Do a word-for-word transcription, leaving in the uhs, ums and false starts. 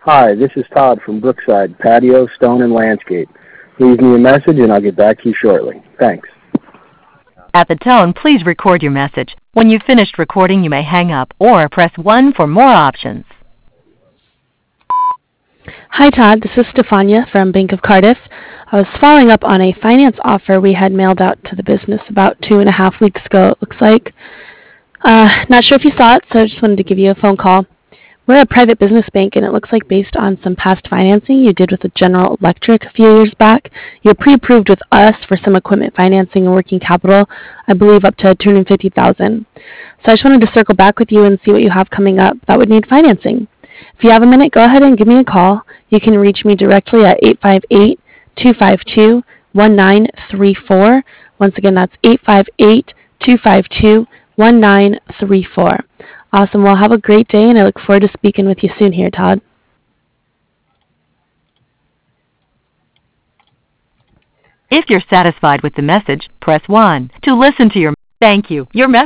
Hi, this is Todd from Brookside Patio, Stone, and Landscape. Leave me a message and I'll get back to you shortly. Thanks. At the tone, please record your message. When you've finished recording, you may hang up or press one for more options. Hi, Todd. This is Stefania from Bank of Cardiff. I was following up on a finance offer we had mailed out to the business about two and a half weeks ago, it looks like. Uh, not sure if you saw it, so I just wanted to give you a phone call. We're a private business bank, and it looks like based on some past financing you did with the General Electric a few years back, you're pre-approved with us for some equipment financing and working capital, I believe up to two hundred fifty thousand dollars. So I just wanted to circle back with you and see what you have coming up that would need financing. If you have a minute, go ahead and give me a call. You can reach me directly at eight five eight, two five two, one nine three four. Once again, that's eight five eight, two five two, one nine three four. Awesome. Well, have a great day, and I look forward to speaking with you soon here, Todd. If you're satisfied with the message, press one. To listen to your thank you. Your message